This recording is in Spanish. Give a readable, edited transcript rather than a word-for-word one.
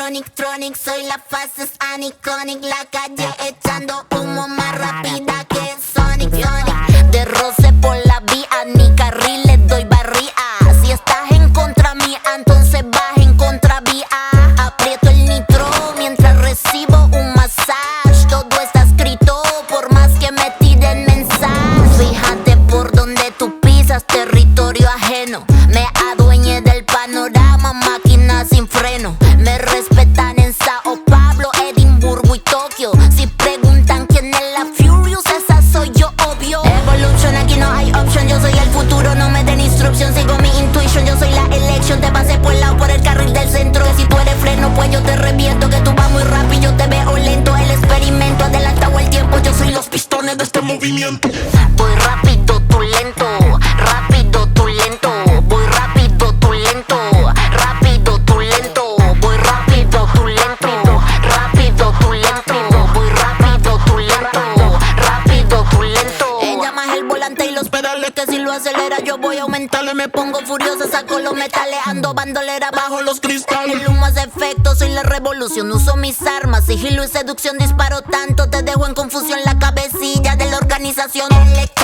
Tronic, soy la fastest and iconic. La calle echando humo más rápida que Sonic. De roce por la vía, ni carriles doy barría. Si estás en contra mía, entonces vas en contravía. Aprieto el nitro mientras recibo un masaje. Todo está escrito por más que me tiren mensajes. Fíjate por donde tú pisas, territorio ajeno. Me adueñé del panorama, máquina sin freno. Me respetan en Sao Paulo, Edimburgo y Tokio. Si preguntan quién es la Furious, esa soy yo, obvio. Evolution, aquí no hay option. Yo soy el futuro, no me den instrucción. Sigo mi intuition, yo soy la elección. Te pasé por el lado, por el carril del centro. Y si tú eres freno, pues yo te reviento. Que tú vas muy rápido, yo te veo lento. El experimento, adelantado el tiempo. Yo soy los pistones de este movimiento. Voy rápido, tú lento. Rápido, tú lento. Voy rápido, tú lento. Rápido, tú lento. Voy rápido, tú lento. Rápido, tú lento. Voy rápido, tú lento. Rápido, tú lento. Ella más el volante y los pedales, que si lo acelera yo voy a aumentarle. Me pongo furiosa, saco los metales. Ando bandolera bajo los cristales. El humo hace efecto, soy la revolución. Uso mis armas, sigilo y seducción. Disparo tanto, te dejo en confusión la cabecilla de la organización.